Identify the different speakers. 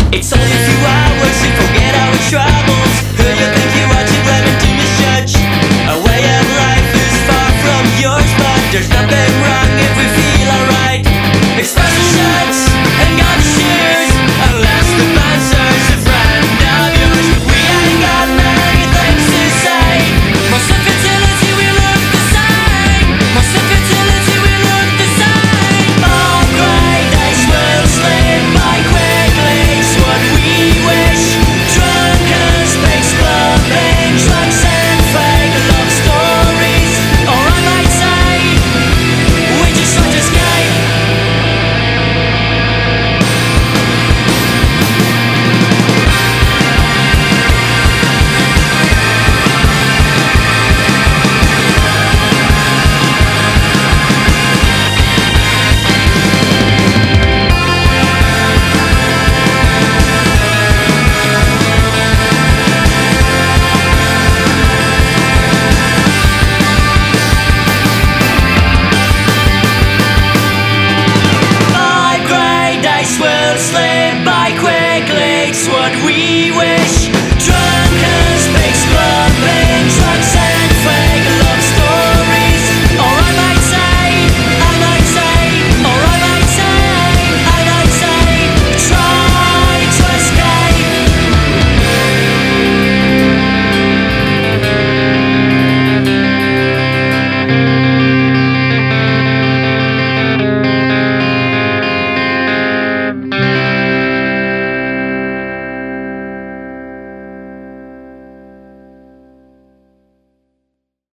Speaker 1: It's only a few hours to forget our troubles. Who you think you're watching, blaming to misjudge? A way of life is far from yours, but there's nothing wrong if we feel alright. Express the shots and got the shit.